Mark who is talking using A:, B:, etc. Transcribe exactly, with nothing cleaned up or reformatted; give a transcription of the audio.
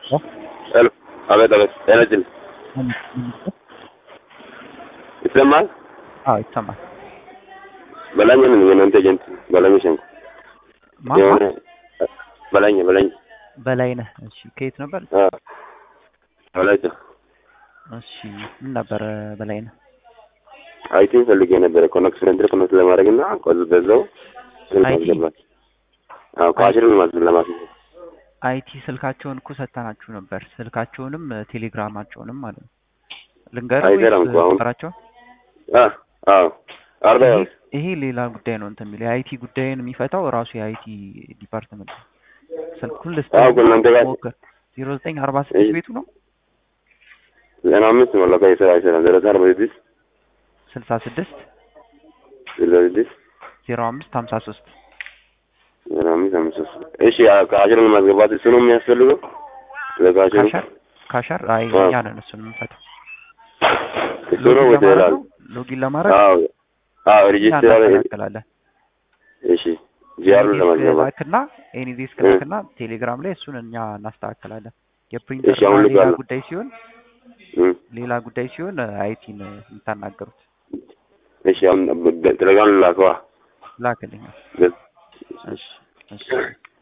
A: الو ابيض ابيض ينزل ይሰማል
B: አዎ ይሰማል
A: በላኝ ምን ነው እንተ ጀንት በላኝ ሸንኩ
B: ማማ
A: በላኝ በላኝ
B: በላይነህ እሺ ከየት ነበር
A: አዎ ወላይታ
B: እሺ ምን ነበር በላይነህ
A: አይቲ ፈልጌ ነበር ኮኔክሽን እንደ ኮኔክት ለማድረግና ቆል በዛው ስለማስገባት አዎ ካሽርን ማዝል ለማስገባት
B: አይቲ ስልካቸውን እኮ ሰጣናችሁ ነበር ስልካቸውንም ቴሌግራማቸውንም ማለት ነው ልንገርህ ቁጥራቸው
A: አ አዎ አርባ
B: ይሄ ሌላ ጉዳይ ነው እንትን የሚል የአይቲ ጉዳይን የሚፈታው ራሱ የአይቲ ዲፓርትመንት ስልኩን
A: አዎ እናንተ ጋር
B: ዜሮ ዘጠኝ አርባ ስድስት ቤቱ ነው
A: ለና አምስት ወላሂ ከይሰራ ይሰራ ዜሮ ዘጠኝ አርባ ስድስት
B: ስልሳ ስድስት
A: ዜሮ ስድስት
B: ዜሮ አምስት ሀምሳ ሶስት
A: ዜሮ አምስት ሀምሳ ሶስት እሺ ካሽርን ማስገባት እሱ ነው የሚያስፈልገው ለካሽር
B: ካሸር አይ እኛ ነን እሱን የምንፈታው
A: እሱ ነው ወደላል
B: ሎጊን ለማድረግ
A: አዎ አዎ ሬጂስተር
B: አደረጋለን
A: እሺ ጂአር ለማስገባት
B: እና ኤኒዴስክ እና ቴሌግራም ላይ እሱን እኛ እናስተካክላለን የፕሪንተር ሌላ ጉዳይ ሲሆን ሌላ ጉዳይ ሲሆን አይቲን እንታናገሩት
A: እሺ አሁን ቴሌግራም ላከዋ
B: ላከልኝ እሺ እሺ